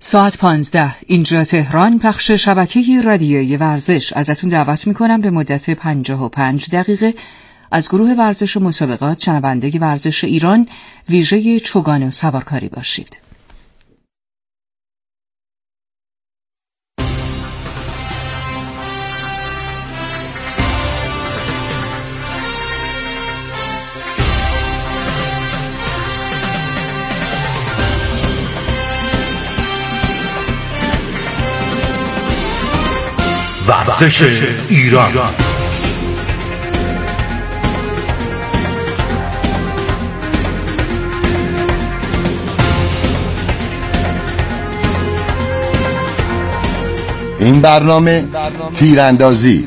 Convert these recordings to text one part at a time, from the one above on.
ساعت 15 اینجا تهران، پخش شبکه رادیویی ورزش. ازتون دعوت میکنم به مدت 55 دقیقه از گروه ورزش و مسابقات شنونده ورزش ایران ویژه چوگان و سوارکاری باشید. ورزش ایران. این برنامه تیراندازی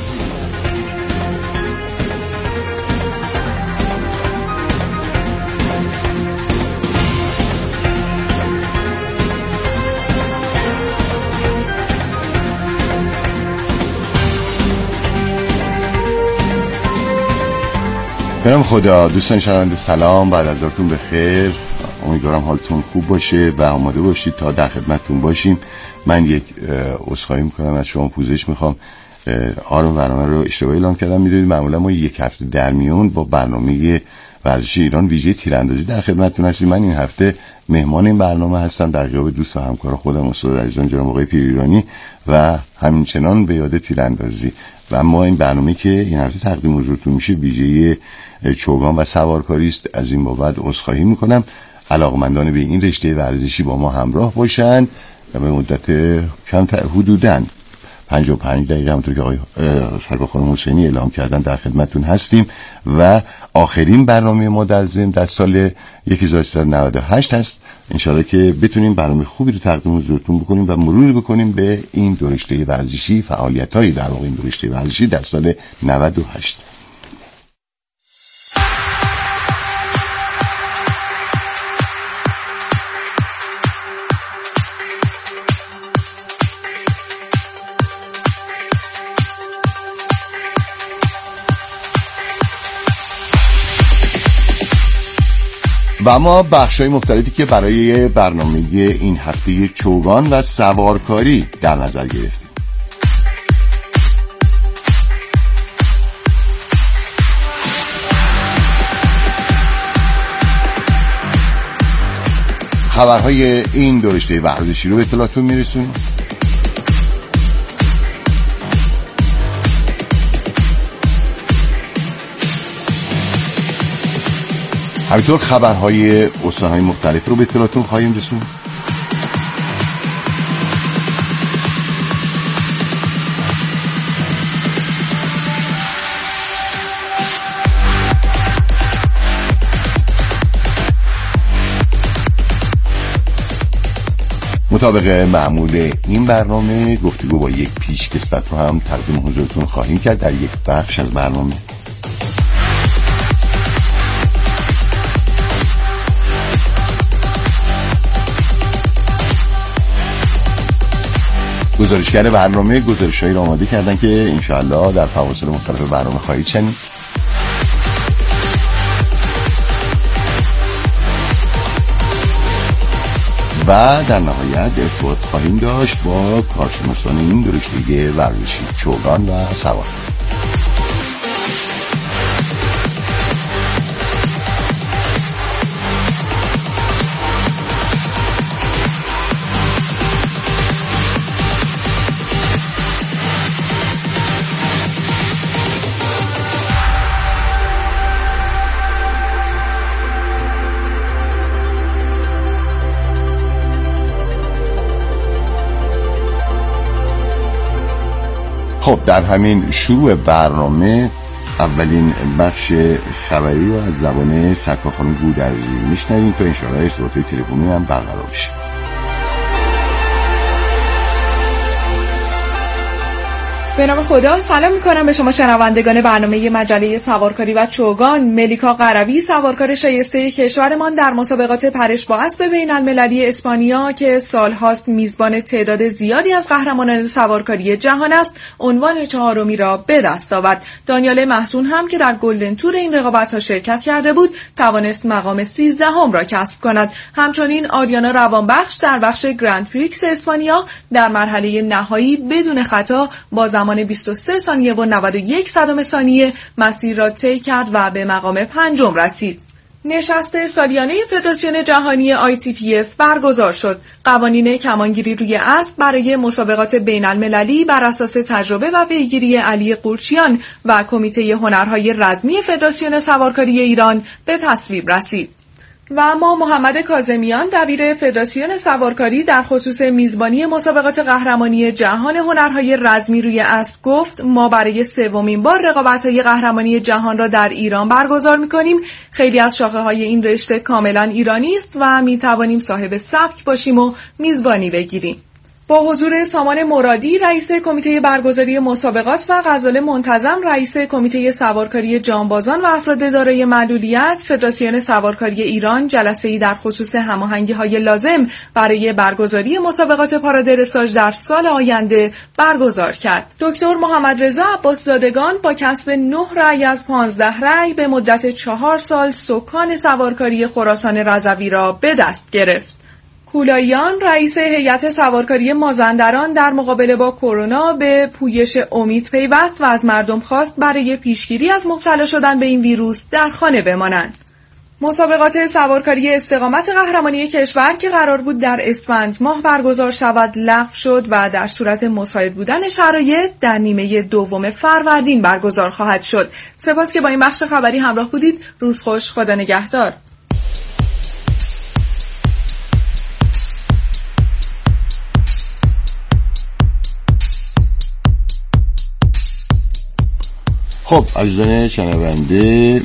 برم خدا. دوستان شنونده سلام، بعد از ظهرتون بخیر. امیدوارم حالتون خوب باشه و آماده باشید تا در خدمتتون باشیم. من یک عذرخواهی میکنم از شما، پوزش میخوام. برنامه رو اشتباهی اعلام کردم. میدونید معمولا ما یک هفته در میون با برنامه ورزش ایران ویژه تیراندازی در خدمتتون هستیم. من این هفته مهمان این برنامه هستم در غیاب دوست و همکار خودم استاد عزیزم جناب آقای پیریرانی و همچنان به یاد تیراندازی. و ما این برنامه که این هفته تقدیم حضورتون میشه ویژه چوگان و سوارکاری است. از این بابت عذرخواهی میکنم. علاقمندان به این رشته ورزشی با ما همراه باشند و به مدت حدوداً 55 دقیقه همونطور که آقای سرکار خانم حسینی اعلام کردن در خدمتتون هستیم و آخرین برنامه ما در ضمن در سال 1398 هست. انشاءالله که بتونیم برنامه خوبی رو تقدیم حضورتون بکنیم و مرور بکنیم به این دو رشته ورزشی، فعالیت‌های در واقع این دو رشته ورزشی در سال 98. و ما بخش‌های مختلفی که برای برنامه این هفته چوگان و سوارکاری در نظر گرفتیم. خبرهای این دو رشته ورزشی رو به اطلاعتون میرسونیم. همینطور خبرهای استان‌های مختلف رو به اطلاعتون خواهیم رسوند. مطابق معمول این برنامه گفتگو با یک پیشکسوت رو هم تقدیم حضورتون خواهیم کرد در یک بخش از برنامه. گزارشگر برنامه گزارش‌هایی را آماده کردن که انشاءالله در فواصل مختلف برنامه خواهید شنید. و در نهایت ارتباط خواهیم داشت با کارشناسان این دو رشته ورزشی چوگان و سوارکاری. خب در همین شروع برنامه اولین بخش خبری رو از زبان سرکار خانم گودرزی میشنویم تا انشاءالله ارتباط تلفنی هم برقرار بشه. به نام خدا سلام میکنم به شما شنوندگان برنامه مجله سوارکاری و چوگان. ملیکا قروی سوارکار شایسته کشورمان در مسابقات پرش با اسب بین المللی اسپانیا که سالهاست میزبان تعداد زیادی از قهرمانان سوارکاری جهان است، عنوان 4می را به دست آورد. دانیال محسون هم که در گلدن تور این رقابت‌ها شرکت کرده بود، توانست مقام 13 را کسب کند. همچنین آریانا روانبخش در بخش گرند پریکس اسپانیا در مرحله نهایی بدون خطا با زمان 23 ثانیه و 91 صدم ثانیه مسیر را طی کرد و به مقام 5 رسید. نشست سالیانه فدراسیون جهانی ITPF برگزار شد. قوانین کمانگیری روی اسب برای مسابقات بین المللی بر اساس تجربه و پیگیری علی قورچیان و کمیته هنرهای رزمی فدراسیون سوارکاری ایران به تصویب رسید. و اما محمد کاظمیان دبیر فدراسیون سوارکاری در خصوص میزبانی مسابقات قهرمانی جهان هنرهای رزمی روی اسب گفت: ما برای 3مین بار رقابت‌های قهرمانی جهان را در ایران برگزار می‌کنیم. خیلی از شاخه‌های این رشته کاملا ایرانی است و می‌توانیم صاحب سبک باشیم و میزبانی بگیریم. با حضور سامان مرادی رئیس کمیته برگزاری مسابقات و غزال منتظم رئیس کمیته سوارکاری جانبازان و افراد دارای معلولیت، فدراسیون سوارکاری ایران جلسه‌ای در خصوص هماهنگی‌های لازم برای برگزاری مسابقات پارادرساژ در سال آینده برگزار کرد. دکتر محمد رضا عباس‌زادگان با کسب 9 رأی از 15 رأی به مدت 4 سال سکان سوارکاری خراسان رضوی را به دست گرفت. کولاییان رئیس هیئت سوارکاری مازندران در مقابله با کرونا به پویش امید پیوست و از مردم خواست برای پیشگیری از مبتلا شدن به این ویروس در خانه بمانند. مسابقات سوارکاری استقامت قهرمانی کشور که قرار بود در اسفند ماه برگزار شود لغو شد و در صورت مساعد بودن شرایط در نیمه دوم فروردین برگزار خواهد شد. سپاس که با این بخش خبری همراه بودید. روز خوش، خدا نگهدار. خب عزیزان شنونده،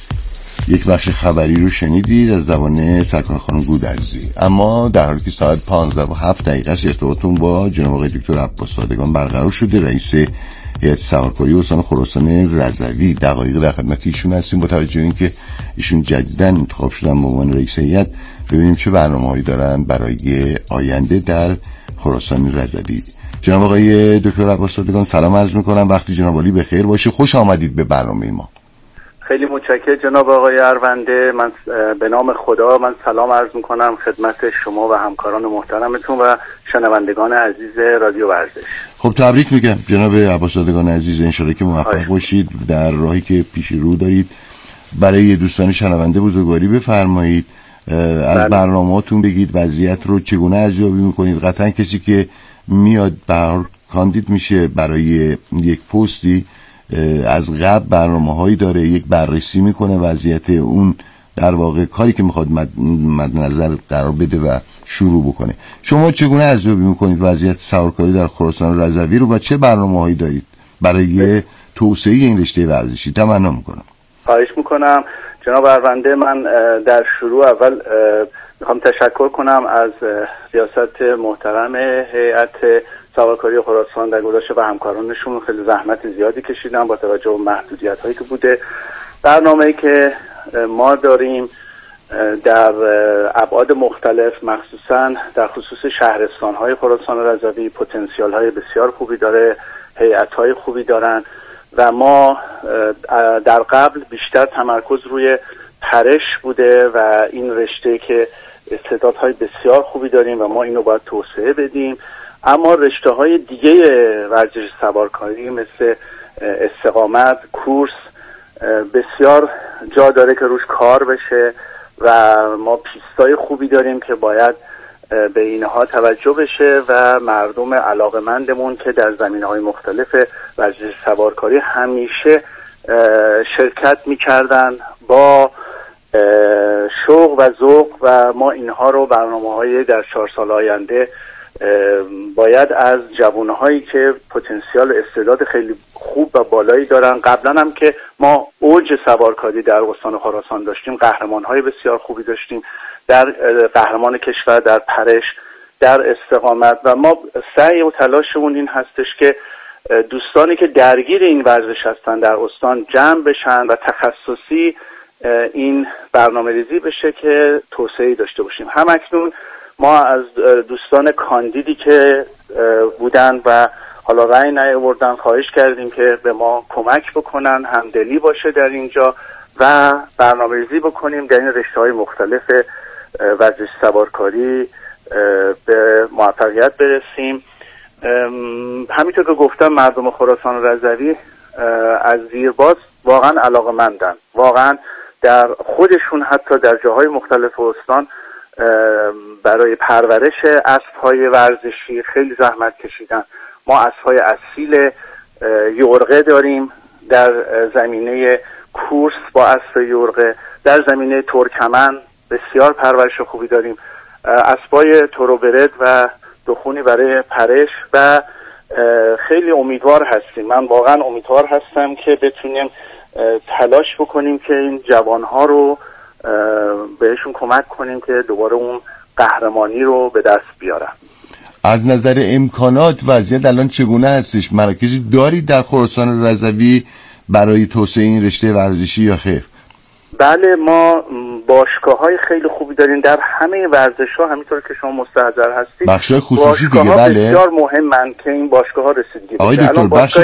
یک بخش خبری رو شنیدید از زبان سرکار خانم گودرزی. اما در حالی که ساعت 15:07 است ارتباطتون با جناب آقای دکتر عباس‌زادگان برقرار شده، رئیس هیئت سوارکاری استان خراسان رضوی. دقایق در خدمت ایشون هستیم با توجه به اینکه ایشون جدیداً انتخاب شدن به عنوان رئیس هیئت. ببینیم چه برنامه‌هایی دارن برای آینده در خراسان رضوی. جناب آقای دکتر عباس‌زادگان سلام عرض می‌کنم، وقتی جناب عالی بخیر باشه. خوش آمدید به برنامه ما. خیلی متشکرم جناب آقای ارونده. من به نام خدا سلام عرض می‌کنم خدمت شما و همکاران محترمتون و شنوندگان عزیز رادیو ورزش. خب تبریک میگم جناب عباس‌زادگان عزیز، ان شاءالله که موفق باشید در راهی که پیش رو دارید. برای دوستان شنونده بزرگواری بفرمایید، از برنامه‌هاتون بگید، وضعیت رو چگونه ارزیابی می‌کنید. قطعاً کسی که میاد کاندید میشه برای یک پستی، از قبل برنامه‌هایی داره، یک بررسی میکنه وضعیت اون، در واقع کاری که میخواد مد نظر قرار بده و شروع بکنه. شما چگونه ارزیابی میکنید وضعیت سوارکاری در خراسان رضوی رو و چه برنامه‌هایی دارید برای توسعه این رشته ورزشی؟ تمنا میکنم. خواهش میکنم جناب ارونده. من در شروع اول میخوام تشکر کنم از ریاست محترم هیئت سوارکاری خراسان در گذشته و همکارانشون. خیلی زحمت زیادی کشیدن با توجه به محدودیت‌هایی که بوده. برنامه‌ای که ما داریم در ابعاد مختلف، مخصوصا در خصوص شهرستان‌های خراسان رضوی، پتانسیل‌های بسیار خوبی داره، هیئت‌های خوبی دارن و ما در قبل بیشتر تمرکز روی پرش بوده و این رشته که استعدادهای بسیار خوبی داریم و ما اینو باید توسعه بدیم. اما رشته‌های دیگه ورزش سوارکاری مثل استقامت، کورس بسیار جا داره که روش کار بشه و ما پیستای خوبی داریم که باید به اینها توجه بشه و مردم علاقمندمون که در زمینه‌های مختلف ورزش سوارکاری همیشه شرکت می‌کردن با شوق و ذوق و ما اینها رو برنامه‌های در 4 سال آینده باید از جوانهایی که پتانسیل استعداد خیلی خوب و بالایی دارن، قبلا هم که ما اوج سوارکاری در استان خراسان داشتیم، قهرمان‌های بسیار خوبی داشتیم، در قهرمان کشور در پرش، در استقامت و ما سعی و تلاشمون این هستش که دوستانی که درگیر این ورزش هستن در استان جمع بشن و تخصصی این برنامه ریزی بشه که توسعه داشته باشیم. همکنون ما از دوستان کاندیدی که بودن و حالا رأی نیاوردن خواهش کردیم که به ما کمک بکنن، همدلی باشه در اینجا و برنامه ریزی بکنیم در این رشته‌های مختلف ورزش سوارکاری به موفقیت برسیم. همینطور که گفتم مردم خراسان رضوی از دیرباز واقعا علاقه‌مندن، واقعا در خودشون حتی در جاهای مختلف استان برای پرورش اسب‌های ورزشی خیلی زحمت کشیدن. ما اسب‌های اصیل یورغه داریم در زمینه کورس با اسب یورغه، در زمینه ترکمن بسیار پرورش خوبی داریم، اسب‌های تروبرد و دخونی برای پرش و خیلی امیدوار هستیم. من واقعا امیدوار هستم که بتونیم تلاش بکنیم که این جوانها رو بهشون کمک کنیم که دوباره اون قهرمانی رو به دست بیارن. از نظر امکانات وضعیت الان چگونه هستش؟ مراکزی دارید در خراسان رضوی برای توسعه این رشته ورزشی یا خیر؟ بله، ما باشگاه‌های خیلی خوبی داریم در همه ورزش‌ها، همینطور که شما مستحضر هستید. بخش‌های خصوصی دیگه بله بسیار مهمن که این باشگاه‌ها رسیدگی بشه. آقای دکتر بخش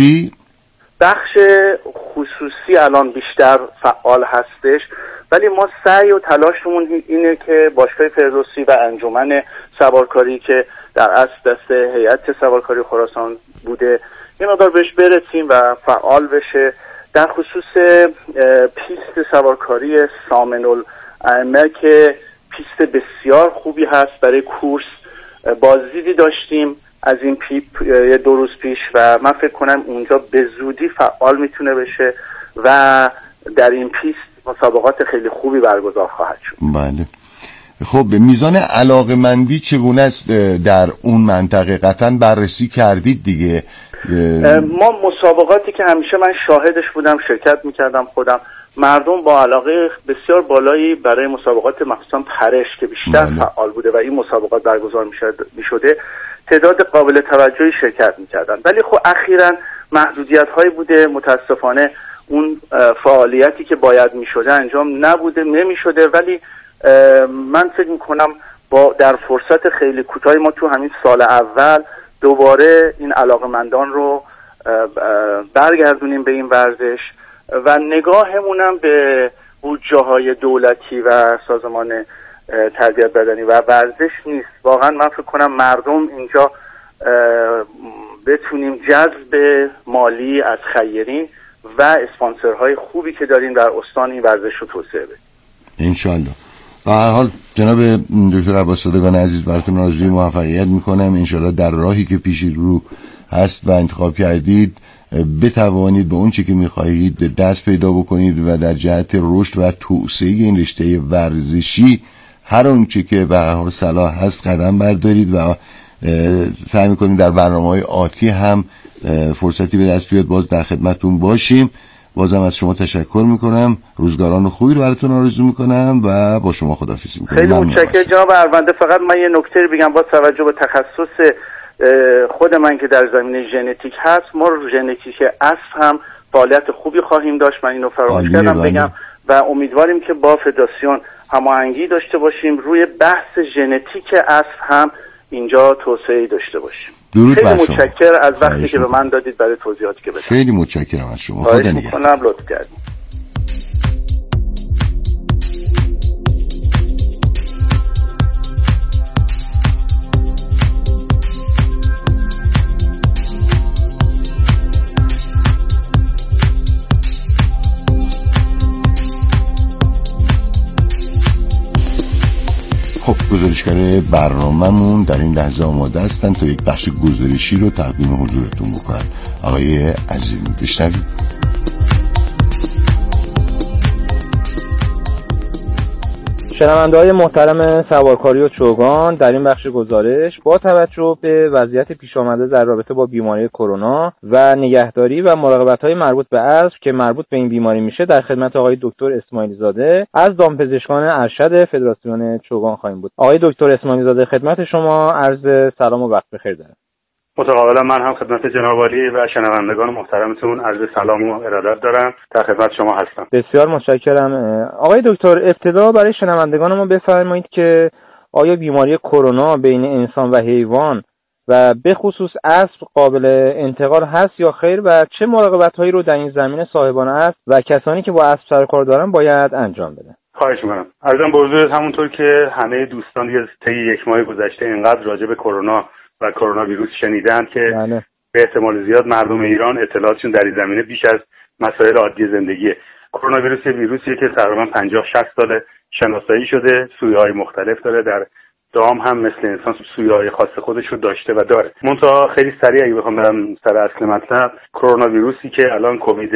خصوصی الان بیشتر فعال هستش، ولی ما سعی و تلاشمون اینه که باشگاه فردوسی و انجمن سوارکاری که در اصل دست هیئت سوارکاری خراسان بوده یه مقدار بهش برسیم و فعال بشه. در خصوص پیست سوارکاری سامن الائمه که پیست بسیار خوبی هست برای کورس، بازدیدی داشتیم از این یه 2 روز پیش و من فکر کنم اونجا به زودی فعال میتونه بشه و در این پیست مسابقات خیلی خوبی برگزار خواهد شد. بله. خب میزان علاقه‌مندی چگونه است در اون منطقه؟ قطعاً بررسی کردید دیگه. ما مسابقاتی که همیشه من شاهدش بودم، شرکت میکردم خودم، مردم با علاقه بسیار بالایی برای مسابقات مخصوصا پرش که بیشتر فعال بوده و این مسابقات برگزار میشده تعداد قابل توجهی شرکت میکردن. ولی خب اخیراً محدودیت هایی بوده، متاسفانه اون فعالیتی که باید میشده انجام نمیشده. ولی من فکر میکنم در فرصت خیلی کوتاهی ما تو همین سال اول دوباره این علاقمندان رو برگردونیم به این ورزش و نگاهمونم به بودجه‌های دولتی و سازمان تربیت بدنی و ورزش نیست. واقعا من فکر کنم مردم اینجا بتونیم جذب مالی از خیرین و اسپانسرهای خوبی که داریم در استان این ورزش رو توسعه بدیم انشالله. به هر حال جناب دکتر عباسزادگان عزیز براتون آرزوی موفقیت میکنم. انشالله در راهی که پیش رو هست و انتخاب کردید بتوانید به اون چی که میخواهید دست پیدا بکنید و در جهت رشد و توسعه این رشته ورزشی هر اون چی که به هر حال صلاح هست قدم بردارید و سعی میکنید در برنامه‌های آتی هم فرصتی به دست بیاد باز در خدمتتون باشیم. بازم از شما تشکر میکنم، روزگاران خوبی رو براتون آرزو میکنم و با شما خداحافظی میکنم. خیلی متشکرم جناب ارونده. فقط من یه نکته بگم، با توجه به تخصص خود من که در زمینه ژنتیک هست، ما ژنتیک اسب هم فعالیت خوبی خواهیم داشت. من اینو فراموش کردم بگم و امیدواریم که با فدراسیون هماهنگی داشته باشیم روی بحث ژنتیک اسب هم اینجا توسعه داشته باشیم. خیلی متشکرم از وقتی که به من دادید برای توضیحاتی که بدم. خیلی متشکرم از شما. خدا نگهدار. لطف کردید. گزارشگر برنامه‌مون در این لحظه آماده هستن تا یک بخش گزارشی رو تقدیم حضورتون بکنن. آقای عظیمی بشنوید. شنونده‌های محترم سوارکاری و چوگان، در این بخش گزارش با توجه به وضعیت پیش آمده در رابطه با بیماری کرونا و نگهداری و مراقبت‌های مربوط به اسب که مربوط به این بیماری میشه در خدمت آقای دکتر اسماعیلی زاده از دامپزشکان ارشد فدراسیون چوگان خواهیم بود. آقای دکتر اسماعیلی زاده خدمت شما عرض سلام و وقت بخیر دارم. متقابلا من هم خدمت جناب عالی و شنوندگان محترمتون عرض سلام و ارادت دارم. در خدمت شما هستم. بسیار متشکرم. آقای دکتر، ابتدا برای شنوندگان ما بفرمایید که آیا بیماری کرونا بین انسان و حیوان و به خصوص اسب قابل انتقال هست یا خیر و چه مراقبت‌هایی رو در این زمینه صاحبان اسب و کسانی که با اسب سر کار دارن باید انجام بدن؟ خواهش می‌کنم. عرضم به حضورت همونطور که همه دوستان دیگه طی یک ماه گذشته اینقدر راجع به کرونا و کرونا ویروس شنیدن که بله. به احتمال زیاد مردم ایران اطلاعاتشون در این زمینه بیش از مسائل عادی زندگیه. کرونا ویروس یه ویروسیه که تقریبا 50-60 سال شناسایی شده، سویه‌های مختلف داره، در دام هم مثل انسان سویه‌های خاص خودش رو داشته و داره. منتها خیلی سریع اگه بخوام برم سر اصل مطلب، کرونا ویروسی که الان کووید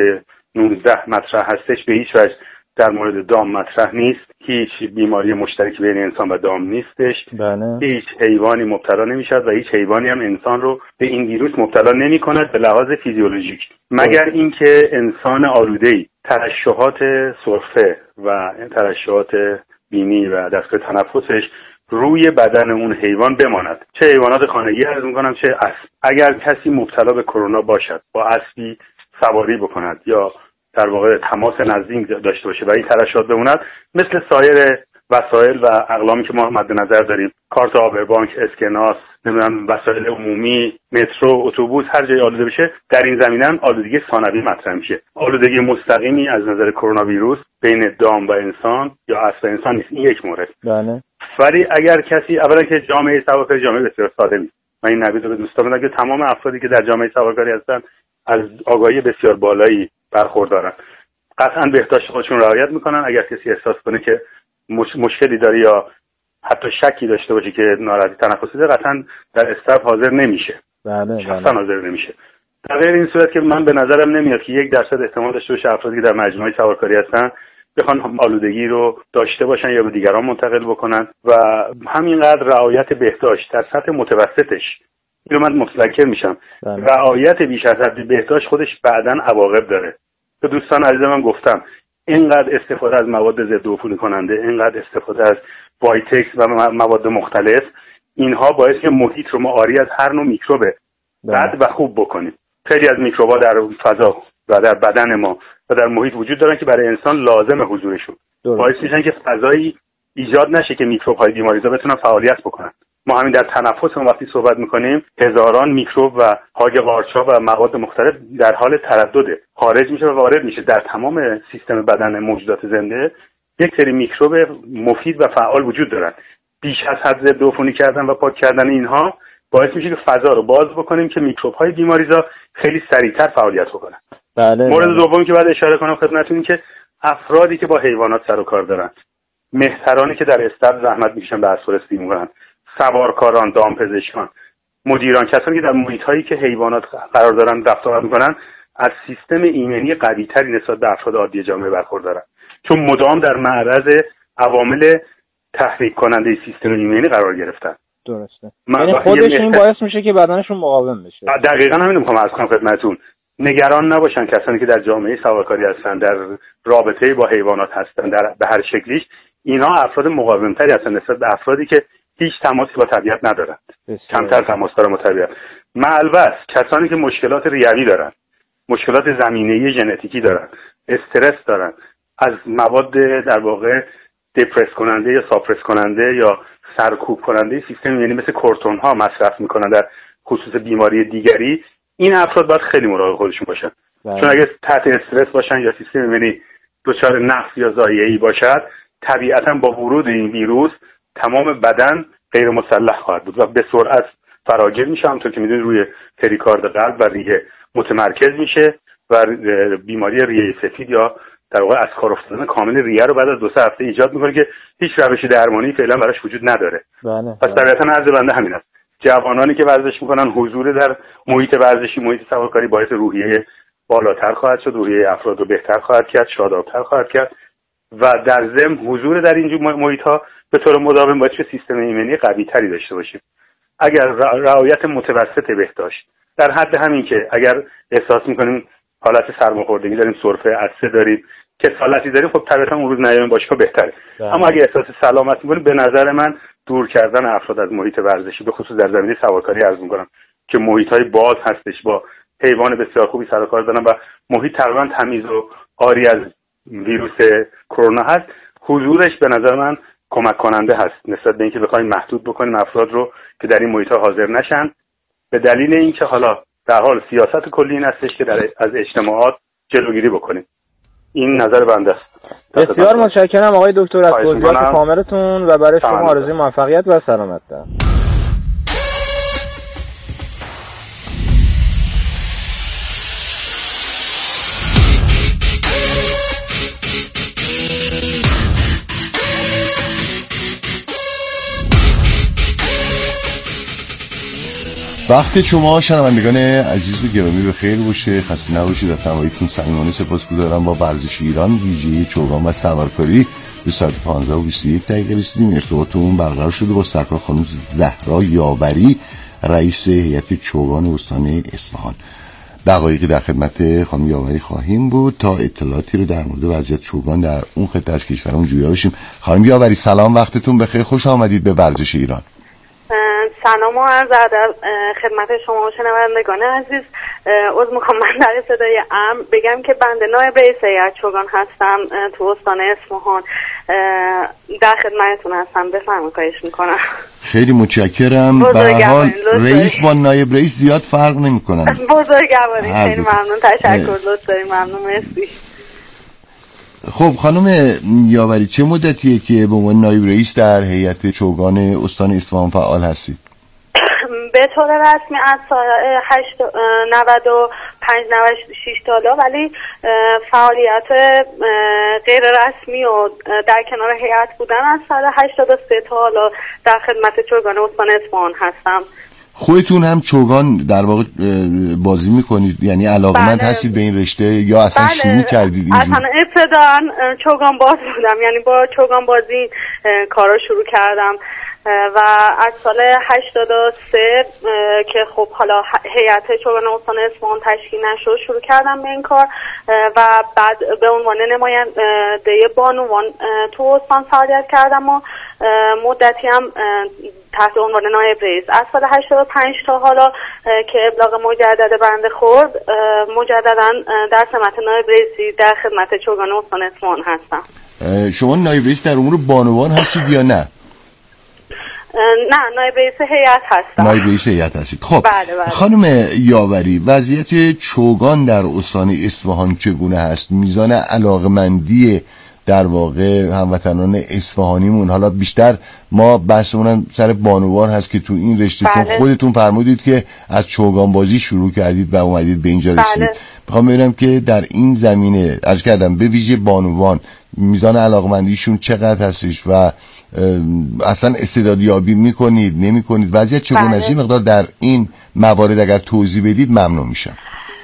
19 مطرح هستش به هیچ وجه در مورد دام مطرح نیست. هیچ بیماری مشترکی بین انسان و دام نیستش. بله. هیچ حیوانی مبتلا نمیشد و هیچ حیوانی هم انسان رو به این ویروس مبتلا نمی‌کند به لحاظ فیزیولوژیک، مگر اینکه انسان آلوده‌ای ترشحات سرفه و ترشحات بینی و دستگاه تنفسش روی بدن اون حیوان بماند، چه حیوانات خانگی عرض می‌کنم چه اسب. اگر کسی مبتلا به کرونا باشد، با اسبی سواری بکند یا در واقع تماس نزدیک داشته باشه و این ترشحات بموند، مثل سایر وسایل و اقلامی که ما مد نظر داریم، کارت آبربانک، اسکناس، نمیدونم وسایل عمومی، مترو، اتوبوس، هر جای آلوده بشه، در این زمینه هم آلودگی ثانوی مطرح میشه. آلودگی مستقیمی از نظر کرونا ویروس بین دام و انسان یا اسب و انسان نیست. این یک مورد. بله. ولی اگر کسی، اولا که جامعه سوارکاری جامعه بسیار سالمی، من این نوید رو به دوستان میگم که تمام افرادی که در جامعه سوارکاری هستن از آگاهی بسیار بالایی برخوردارن، قطعا بهداشت خودشون رعایت میکنن. اگر کسی احساس کنه که مشکلی داره یا حتی شکی داشته باشه که ناراحتی تنفسی داره، قطعا در استاف حاضر نمیشه. بله. شخصا حاضر نمیشه. در غیر این صورت که من به نظرم نمیاد که 1% احتمال داشته باشه افرادی که در مجموعه سوارکاری هستن بخوان آلودگی رو داشته باشن یا به دیگران منتقل بکنن و همینقدر رعایت بهداشت در سطح متوسطش، اینو من متذکر میشم. رعایت بیش از حد بهداشت خودش بعداً عواقب داره. به دوستان عزیز من گفتم اینقدر استفاده از مواد ضد عفونی کننده، اینقدر استفاده از وایتکس و مواد مختلف، اینها باعث که محیط رو ما عاری از هر نوع میکروب بد و خوب بکنیم. خیلی از میکروب‌ها در فضا و در بدن ما و در محیط وجود دارن که برای انسان لازم حضورشون، باعث میشن که فضایی ایجاد نشه که میکروب‌های بیماریزا بتونن فعالیت بکنن. ما همین در تنفس وقتی صحبت میکنیم هزاران میکروب و هاگ قارچ‌ها و مواد مختلف در حال تردد خارج میشه و وارد میشه. در تمام سیستم بدن موجودات زنده یک سری میکروب مفید و فعال وجود دارن. بیش از حد ضد عفونی کردن و پاک کردن اینها باعث میشه که فضا رو باز بکنیم که میکروب‌های بیماریزا خیلی سریعتر فعالیت بکنن. بله. مورد دومی که بعد اشاره کنم خدمتتون این که افرادی که با حیوانات سر و کار دارن، مهترانی که در استبل زحمت میکشن به اسب‌پرستی میکنن، سوارکاران، دامپزشکان، مدیران، کسانی که در محیط‌هایی که حیوانات قرار دارن رفتار میکنن، از سیستم ایمنی قوی‌تری نسبت به افراد عادی جامعه برخوردارن، چون مدام در معرض عوامل تحریک کننده سیستم ایمنی قرار گرفتن. درسته. یعنی خودش این باعث میشه که بدنشون مقاوم بشه. دقیقاً همین میخوام عرض کنم خدمتتون. نگران نباشن کسانی که در جامعه سوارکاری هستن، در رابطه با حیوانات هستن، در به هر شکلیش، اینها افراد مقاومتری هستن نسبت به افرادی که هیچ تماسی با طبیعت ندارن، کمتر تماس دارن با طبیعت. معلوس کسانی که مشکلات ریوی دارن، مشکلات زمینه‌ای ژنتیکی دارن، استرس دارن، از مواد در واقع دپرس کننده یا ساپرس کننده یا سرکوب کننده سیستم، یعنی مثل کورتون ها مصرف میکنن در خصوص بیماری دیگری، این افراد باید خیلی مراقب خودشون باشن. چون اگه تحت استرس باشن یا سیستم یعنی دچار نقص یا ضایعه‌ای باشد، طبیعتا با ورود این ویروس تمام بدن غیر مسلح خواهد بود و به سرعت فراگیر میشه. همونطور که میدونید روی پریکارد قلب و ریه متمرکز میشه و بیماری ریه سفید یا در واقع از کار افتادن کامل ریه رو بعد از 2-3 هفته ایجاد میکنه که هیچ روش درمانی فعلا براش وجود نداره. پس طبیعتا عرض بنده همین است. جوانانی که ورزش میکنن، حضور در محیط ورزشی، محیط سوارکاری باعث روحیه بالاتر خواهد شد، روحیه افراد رو بهتر خواهد کرد، شادابتر خواهد کرد و در ضمن حضور در این محیط ها به طور مداوم باعث سیستم ایمنی قوی تری داشته باشیم. اگر رعایت متوسط بهداشت در حد همین که اگر احساس میکنیم حالت سرماخوردگی داریم، سرفه، عطسه داریم، کسالتی داریم، خب طبیعتا اون روز نیایم باشگاه بهتره. اما اگر احساس سلامت میکنیم، به نظر من دور کردن افراد از محیط ورزشی به خصوص در زمینه سوارکاری عرض میکنم که محیط‌های باز هستش با حیوان بسیار خوبی سر و کار دارن و محیط تقریبا تمیز و عاری از ویروس کرونا هست، حضورش به نظر من کمک کننده هست نسبت به اینکه بخوایم محدود بکنیم افراد رو که در این محیط‌ها حاضر نشن، به دلیل اینکه حالا در حال سیاست کلی این هستش که از اجتماعات جلوگیری بکنیم. این نظر بنده است. بسیار متشکرم آقای دکتر از توضیحات کاملتون و برای شما آرزوی موفقیت و سلامت دارم. وقت شما شنوندگان عزیز و گرامی بخیر باشه، خسته نباشید. از همراهیتون صمیمانه سپاسگزارم. با ورزش ایران ویژه چوگان و سوارکاری به ساعت 15:21 رسیدیم. ارتباطمون برقرار شده با سرکار خانم زهرا یاوری، رئیس هیئت چوگان استان اصفهان. دقایقی در خدمت خانم یاوری خواهیم بود تا اطلاعاتی رو در مورد وضعیت چوگان در اون خطه از کشورمون جویا بشیم. خانم یاوری سلام، وقتتون بخیر، خوش آمدید به ورزش ایران. سلام و عرض ادب خدمت شما و شنوندگان عزیز. عذر میخوام من در ابتدای امر بگم که بنده نایب رئیس هیئت چوگان هستم تو استان اصفهان، در خدمتتون هستم. بفرمایید، خواهش میکنم. خیلی متشکرم. به هر حال رئیس با نایب رئیس زیاد فرق نمیکنن. بزرگواری، خیلی ممنون، تشکر، لطف داریم، ممنون، مرسی. خب خانم یاوری، چه مدتیه که به عنوان نایب رئیس در هیئت چوگان استان اصفهان فعال هستید؟ به طور رسمی از سال 95-96 تا حالا، ولی فعالیت غیر رسمی و در کنار هیئت بودن از سال 83 تا حالا در خدمت چوگان استان اصفهان هستم. خودتون هم چوگان در واقع بازی میکنید؟ یعنی علاقمند هستید به این رشته یا اصلا شروع کردید اینجوری؟ اصلا ابتداً چوگان باز بودم، یعنی با چوگان بازی کارا شروع کردم و از سال 83 که خب حالا هیئت چوگان استان اصفهان تشکیل نشد شروع کردم به این کار و بعد به عنوان نماینده بانوان تو استان فعالیت کردم و مدتی هم تحت عنوان نایب رئیس. از سال 85 تا حالا که ابلاغ مجدد بنده خورد، مجددا در سمت نایب رئیسی در خدمت چوگان استان اصفهان هستم. شما نایب رئیس در امور بانوان هستید یا نه؟ نه، نایب رئیس هیئت هستم. نایب رئیس هیئت هستید. خب بله. خانم یاوری، وضعیت چوگان در استان اصفهان چگونه هست؟ میزان علاقمندی در واقع هموطنان اصفهانیمون، حالا بیشتر ما بحثمون سر بانوان هست که تو این رشته چون خودتون فرمودید که از چوگان بازی شروع کردید و اومدید به اینجا رسیدید. میخوام ببینم که در این زمینه عرض کردم به ویژه بانوان میزان علاقمندیشون چقدر هستش و اصلا استعدادیابی میکنید نمیکنید، وضعیت چگونه است؟ مقدار در این موارد اگر توضیح بدید ممنون میشم.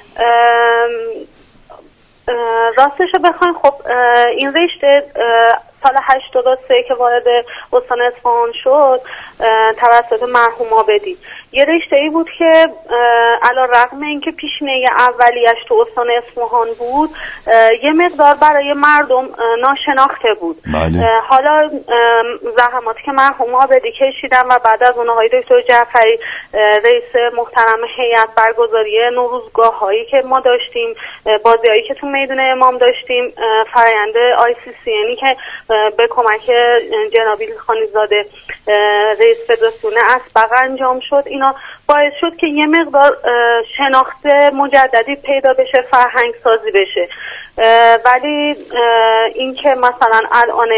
راستشو بخواین خب این رشته سال 83 که وارد استان اصفهان شد توسط مرحوم عابدی، یه رشته‌ای بود که علی‌رغم اینکه پیشینه اولیش تو استان اصفهان بود یه مقدار برای مردم ناشناخته بود. حالا زحماتی که مرحوم عابدی کشیدن و بعد از اون آقای دکتر جعفری رئیس محترم هیئت برگزاری نوروزگاه‌هایی که ما داشتیم، بازی‌هایی که تو میدون امام داشتیم، فرآیند ICCN که به کمک جناب خانیزاده رئیس فدراسیون اسبق انجام شد، اینا باعث شد که یه مقدار شناخت مجددی پیدا بشه، فرهنگ سازی بشه. ولی این که مثلا الان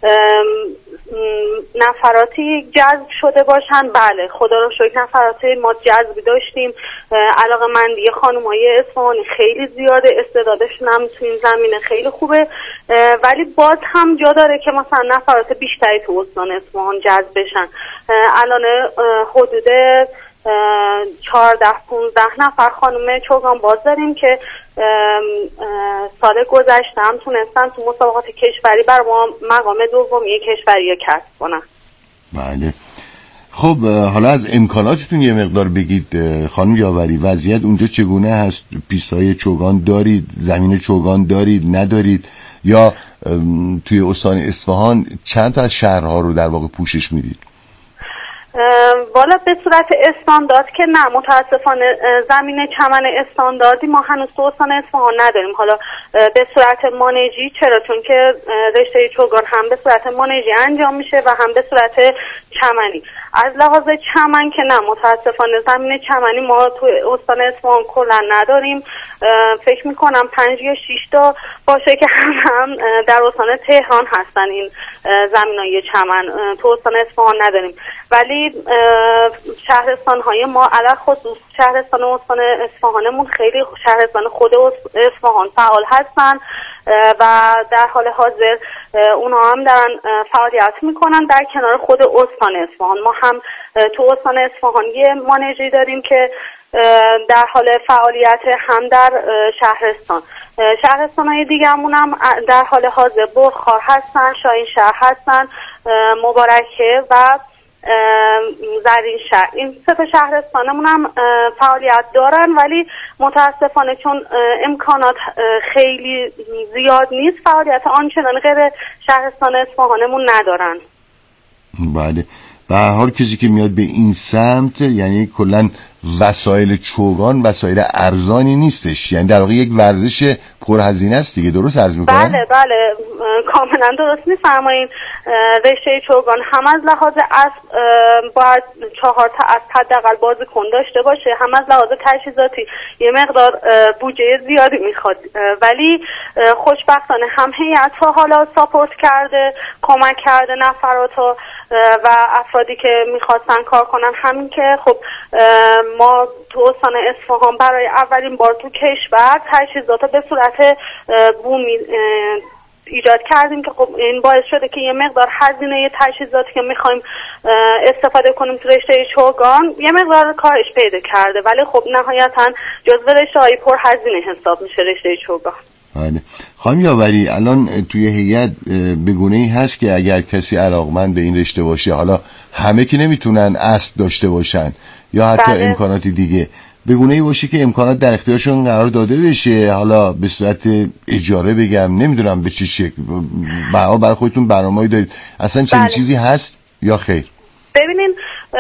نفراتی جذب شده باشن، بله خدا رو شکر نفراتی ما جذبی داشتیم. علاقه‌مندی خانم‌های اصفهانی خیلی زیاده، استعدادشون هم تو این زمینه خیلی خوبه، ولی باز هم جا داره که مثلا نفرات بیشتری تو استان اصفهان جذب بشن. الان حدود 14-15 نفر خانم چوگان باز داریم که سال گذشته هم تونستن تو مسابقات کشوری بر ما مقام دومی کشوری کسب کنن. بله. خب حالا از امکاناتتون یه مقدار بگید خانم یاوری، وضعیت اونجا چگونه هست؟ پیست‌های چوگان دارید؟ زمین چوگان دارید؟ ندارید؟ یا توی استان اصفهان چند تا از شهرها رو در واقع پوشش میدید؟ والا به صورت استاندارد که نه، متاسفانه زمین چمن استانداردی ما هنوز تو استان اصفهان نداریم. حالا به صورت مانیجی چرا؟ چون که رشته چوگان هم به صورت مانیجی انجام میشه و هم به صورت چمنی. از لحاظ چمن که نه، متاسفانه زمین چمنی ما تو استان اصفهان کلا نداریم. فکر میکنم 5 یا 6 تا باشه که هم در استان تهران هستن این زمینای چمن. تو استان اصفهان نداریم، ولی شهرستان های ما علاوه خصوص شهرستان و استان اصفهانمون خیلی شهرستان خود اصفهان فعال هستن و در حال حاضر اونا هم دارن فعالیت میکنن در کنار خود استان اصفهان. ما هم تو استان اصفهان یه مانیجی داریم که در حال فعالیت هم در شهرستان های دیگه همون هم در حال حاضر بلخار هستن، شاهین شهر هستن، مبارکه و زرین شهر. این 3 تا شهرستانمون هم فعالیت دارن، ولی متاسفانه چون امکانات خیلی زیاد نیست فعالیت آنچنان غیر شهرستان اصفهانمون ندارن. بله، به هر حال کسی که میاد به این سمت یعنی کلا وسایل چوگان وسایل ارزانی نیستش، یعنی در واقع یک ورزش پرهزینه است دیگه، درست عرض میکنم؟ بله کاملا درست میفرمایین. رشته چوگان هم از لحاظ اسب باید 4 تا اسب حداقل بازیکن داشته باشه، هم از لحاظ تجهیزاتی یه مقدار بودجه زیادی میخواد، ولی خوشبختانه هم هیئت ها حالا ساپورت کرده، کمک کرده نفرات و افرادی که میخواستن کار کنن. همین که خب ما تو استان اصفهان برای اولین بار تو کشور تجهیزات به صورت بومی ایجاد کردیم که خب این باعث شده که یه مقدار هزینه تجهیزاتی که میخوایم استفاده کنیم تو رشته چوگان یه مقدار کاهش پیدا کرده، ولی خب نهایتا جزو رشته‌های پرهزینه حساب میشه رشته چوگان. بله. خانم یاوری، الان توی هیئت به گونه‌ای هست که اگر کسی علاقمند به این رشته باشه، حالا همه که نمیتونن اسب داشته باشن یا حتی امکاناتی دیگه، به گونه‌ای باشه که امکانات در اختیارشون قرار داده بشه، حالا به صورت اجاره بگم، نمیدونم به چه شکل، برای خودتون برنامه‌ای دارید اصلا چنین چیزی هست یا خیر؟ ببینین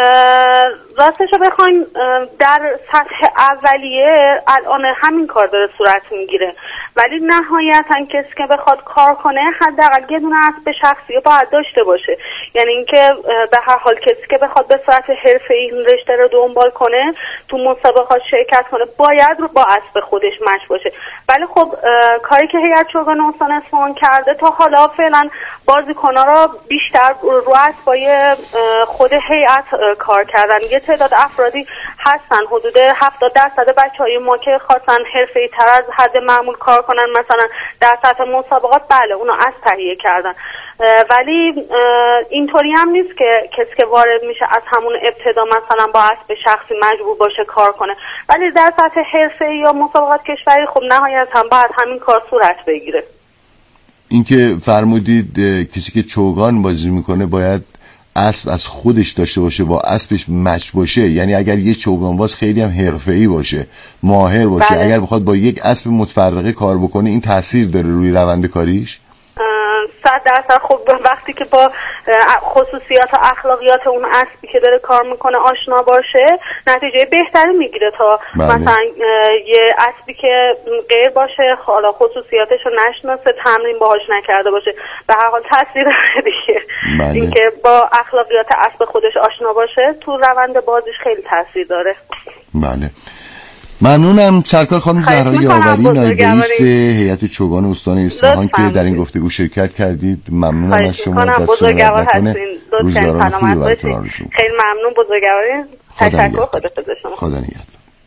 راستش رو بخواین در سطح اولیه الان همین کار داره صورت میگیره، ولی نهایتا کسی که بخواد کار کنه حداقل یه دونه اسب شخصی باید داشته باشه. یعنی اینکه به هر حال کسی که بخواد به صورت حرفه‌ای این رشته رو دنبال کنه، تو مسابقات شرکت کنه، باید رو با اسب خودش مچ باشه. ولی خب کاری که هیئت چوگان استان اصفهان کرده تا حالا فعلا بازیکن‌ها رو بیشتر رو اسبای خود هیئت کار کردن. یه تعداد افرادی هستن، حدود 70% بچهای ما که خواستن حرفه‌ای تر از حد معمول کار کنن، مثلا در سطح مسابقات، بله اونا اسب تهیه کردن، ولی اینطوری هم نیست که کسی که وارد میشه از همون ابتدا مثلا با اسب شخصی مجبور باشه کار کنه، ولی در سطح حرفه‌ای یا مسابقات کشوری خب نهایتاً باید همین کار صورت بگیره. اینکه فرمودید کسی که چوگان بازی میکنه باید اسب از خودش داشته باشه، با اسبش مچ باشه، یعنی اگر یه چوگانباز خیلی هم حرفه‌ای باشه، ماهر باشه، بله. اگر بخواد با یک اسب متفرقه کار بکنه این تاثیر داره روی روند کاریش؟ 100% خب وقتی که با خصوصیات و اخلاقیات اون اسبی که داره کار میکنه آشنا باشه نتیجه بهتری میگیره تا مثلا یه اسبی که غیر باشه، حالا خصوصیاتش رو نشناسه، تمرین باهاش نکرده باشه، به هر حال تاثیر داره دیگه. اینکه با اخلاقیات اسب خودش آشنا باشه تو روند بازیش خیلی تاثیر داره. بله، ممنونم سرکار خانم زهرا یاوری، نایب رئیس هیئت چوگان استان اصفهان که در این گفتگو شرکت کردید. ممنونم از شما، دستتون درد نکنه، روزگاران خوبی براتون آرزو می‌کنم. خیلی ممنون، بزرگوارین. تشکر، خدا شما. خدا نگهدار.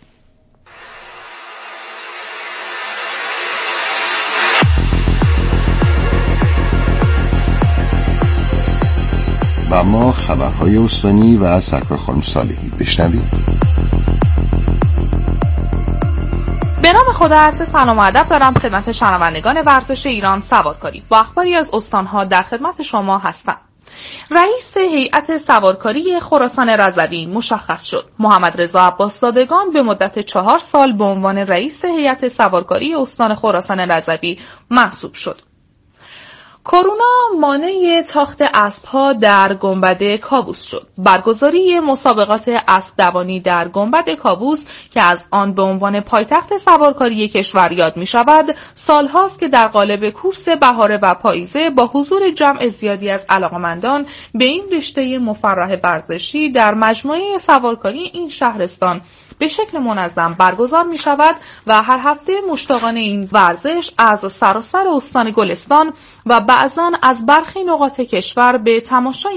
و اما خبرهای استانی و سرکار خانم صالحی بشنوید. به نام خدا عرض سلام و ادب دارم خدمت شنوندگان ورزش ایران سوارکاری. با اخباری از استانها در خدمت شما هستم. رئیس هیئت سوارکاری خراسان رضوی مشخص شد. محمد رضا عباس زادگان به مدت 4 سال به عنوان رئیس هیئت سوارکاری استان خراسان رضوی منصوب شد. کرونا مانع تاخت اسب‌ها در گنبد کاووس شد. برگزاری مسابقات اسب دوانی در گنبد کاووس که از آن به عنوان پایتخت سوارکاری کشور یاد می‌شود، سال‌هاست که در قالب کورس بهاره و پاییزه با حضور جمع زیادی از علاقه‌مندان به این رشته مفرح ورزشی در مجموعه سوارکاری این شهرستان به شکل منظم برگزار می شود و هر هفته مشتاقان این ورزش از سراسر استان گلستان و بعضان از برخی نقاط کشور به تماشای